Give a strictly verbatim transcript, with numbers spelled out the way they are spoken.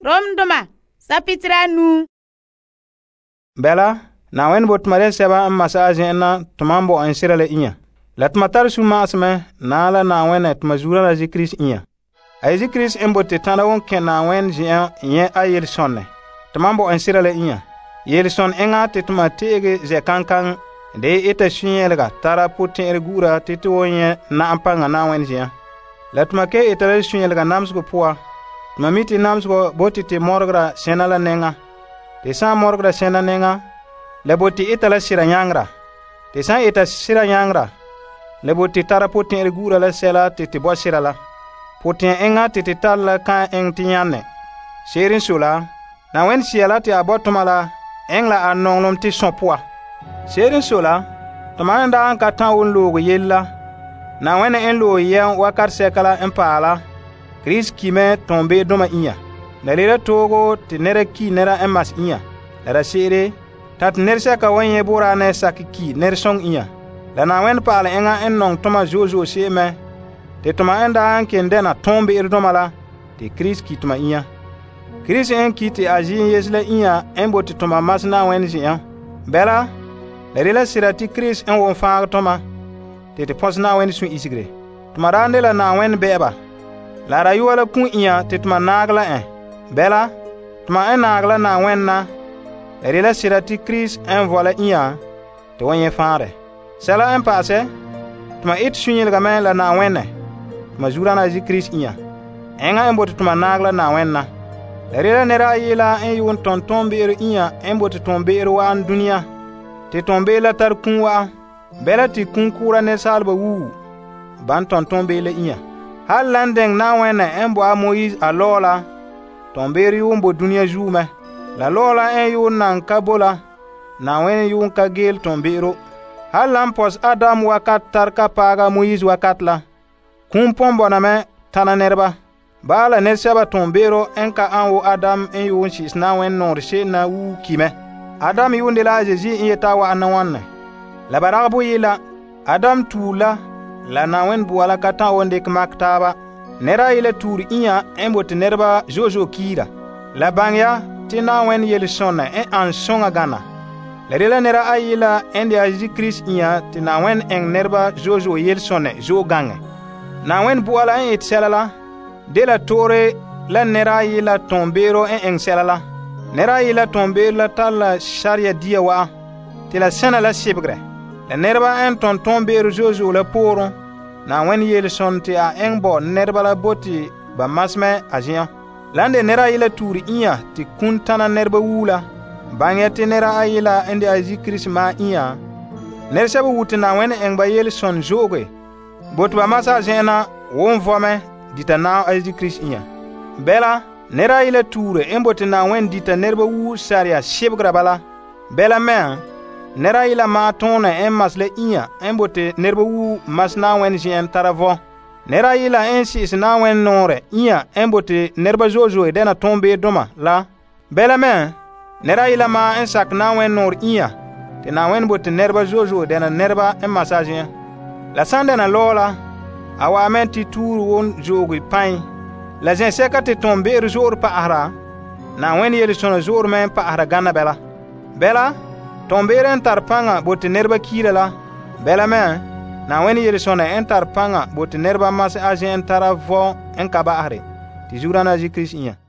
Romdoma sapitra nu. Bela na wen bot maren seba masa azena tumambo an sirale inya. Lat matar su masme na la na wen et mazura la zikris inya. Ay zikris embote tana won ken na wen jien yen ayel sonne. Tumambo an sirale inya. Yel son enga te tuma tege ze kankan de eta shunyelga tara putin gura tete wonye na ampanga na wen jien. Lat make eta shunyelga namsgo poa. Mamiti namsgo boti te morgra senala nenga. Te sa morgra sena nenga. Le boti itala sira nyangra. Te sa ita sira nyangra. Le boti tara putin gura la sela te te bo sira la. Putin enga te te tala kan eng tinyane. Serin sula. Na wen siela te abotomala eng la anonglom te sonpoa. Serin sula. Tamanda an katan won logo yella. Na wen en lo yen wakar sekala empala. Chris kime tombe doma inya. Nalira togo te nera ki nera emas inya. Nera sere. Tat nersa ka wanye bora ne sakiki nersong inya. Lana wen pala enga en nong toma jojo se me. Te toma enda an kendena tombe irdoma la. Te Chris ki toma inya. Chris en ki te ajin yesle inya en boti toma masna wen zian. Bela. Lerila sirati Chris en won fang toma. Te te posna wen sun isigre. Toma rande la na wen beba. La rayuwa la kun inya te tuma nagla en. Bela, tuma en nagla na wenna. Lerila sirati Chris en vola inya te wonye fare. Sela en pase, tuma it sunyilga men la na wenne. Tuma zura na zi Chris inya. Enga en bote tuma nagla na wenna. Lerila nera yela en yun ton tombe eru inya en bote tombe eru wa an dunia. Te tombe la tar kun wa. Bela ti kun kura ne salba wu. Ban ton tombe le inya. Hal landeng na wene embo a Moïse a lola. Tomberi umbo dunia jume. La lola en yun nan kabola. Na wene yun kagel tombero. Hal lampos Adam wakat tarka paga Moïse wakat la. Kumpombo na me tana nerba. Bala nerseba tombero enka anwo Adam en yun shis na wen norshe na wu kime. Adam yun de la jezi in yetawa anawanne. La baragbo yila. Adam tula. La na wen buwala katan wonde kmaktaba. Nera ile tur inya embote nerba jojo kira. La bangya tina wen yele sonna en an songa gana. La rela nera ayila ende aji Chris inya tina wen eng nerba jojo yele sonne jo gange. Na wen buwala en et selala. De la tore la nera ayila tombero en eng selala. Nera ayila tombero la tala sharia dia wa. Tila sena la sibgre. La nerba en ton tombero jojo la poron. Na wen yel son te a engbo nerba la boti ba masme ajian. Lande nera yela turi inya ti kuntana nerba wula. Bangete nera ayela ende aji Chris ma inya. Nersaba wuti na wen engba yel son joge. Botu ba masa jena won vome dita na aji Chris inya. Bela nera yela ture embote na wen dita nerba wu saria shibgra bala. Bela men nera ila ma tona en masle inya en bote nerba wu mas na wen jien taravo. Nera ila en sis na wen nore inya en bote nerba jojo e dena tombe doma la. Bela men, nera ila ma en sak na wen nor inya te na wen bote nerba jojo dena nerba en masajien. La sande na lola, awa men ti turu won jogo pain. La jen seka te tombe er jor pa ahra, na wen yeli sono jor men pa ahra gana bela. Bela, tombere en tarpanga bote nerba kira la. Bela men, na weni yele sona en tarpanga bote nerba mas aje en taravo en kaba ahre. Ti jura na ji Chris inya.